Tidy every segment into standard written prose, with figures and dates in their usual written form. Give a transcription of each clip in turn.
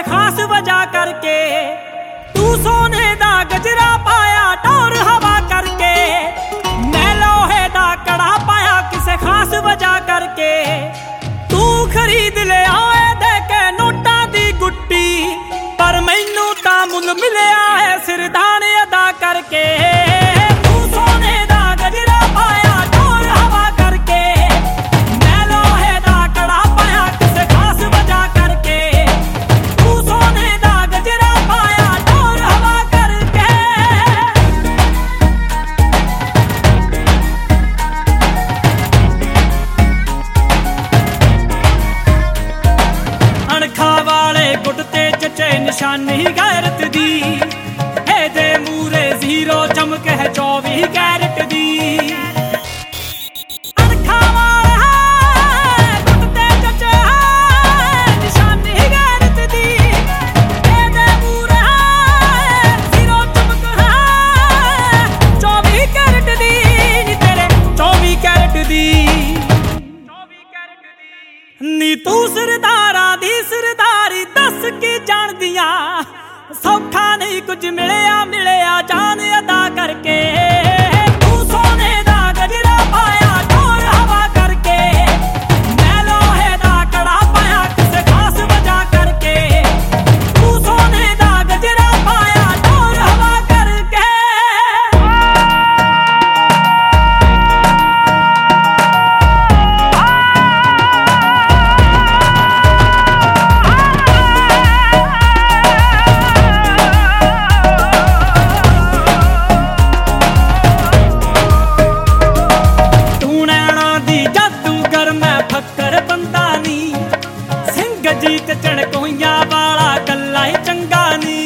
खास वजह करके। तू सोने दा गजरा पाया टोर हवा करके, मैं लोहे दा कड़ा पाया किसे खास वजह करके। तू खरीद ले आए दे के नोटा दी गुट्टी, पर मैनू ता मुल मिलिया है सिरदाने अदा करके। तू सोने दा गजरा पाया टोर हवा करके, मैं लोहे दा कड़ा पाया किसे खास वजह करके। तू सोने दा गजरा पाया टोर हवा करके। अणखा वाले गुट ते चचे निशानी गैरत दी, दे मूरे जीरो चमक है 24 कैरेट दी। अणखा वाले गुट ते चचे निशानी गैरत दी, दे मूरे जीरो चमक है 24 कैरेट दी। नी तेरे 24 कैरेट दी, नी तू सरदारा दी सरदारी दस की जान दिया। सौखा नहीं कुछ मिलिया मिलिया जान अदा करके। तू सोने दा गजरा पाया टोर हवा करके, मैं लोहे दा कड़ा पाया किसे खास वजह करके। तू सोने दा गजरा पाया टोर हवा करके। जीत चणकोइया वाला गल्ला ही चंगा नी।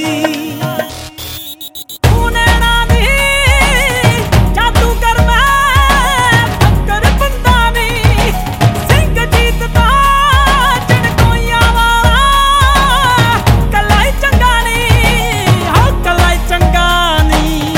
तू नैना दी जादूगर मैं फक्कर बंदा नी, सिंह जीत दा चणकोइया वाला गल्ला ही चंगा नी। हो गल्ला ही चंगा नी।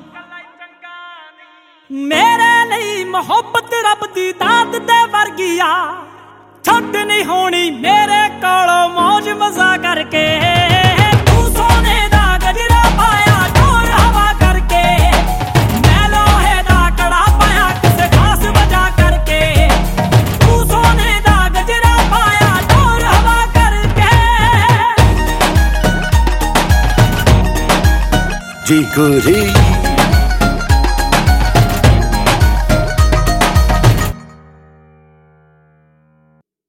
मेरे लिए मोहब्बत रब दी दात दे वर्गिया, छुट नहीं होनी मेरे कोलो मौज मजा करके। तू सोने दा गजरा पाया टोर हवा करके, मैं लोहे दा कड़ा पाया किसे खास वजह करके। तू सोने दा गजरा पाया टोर हवा करके। जी गुरी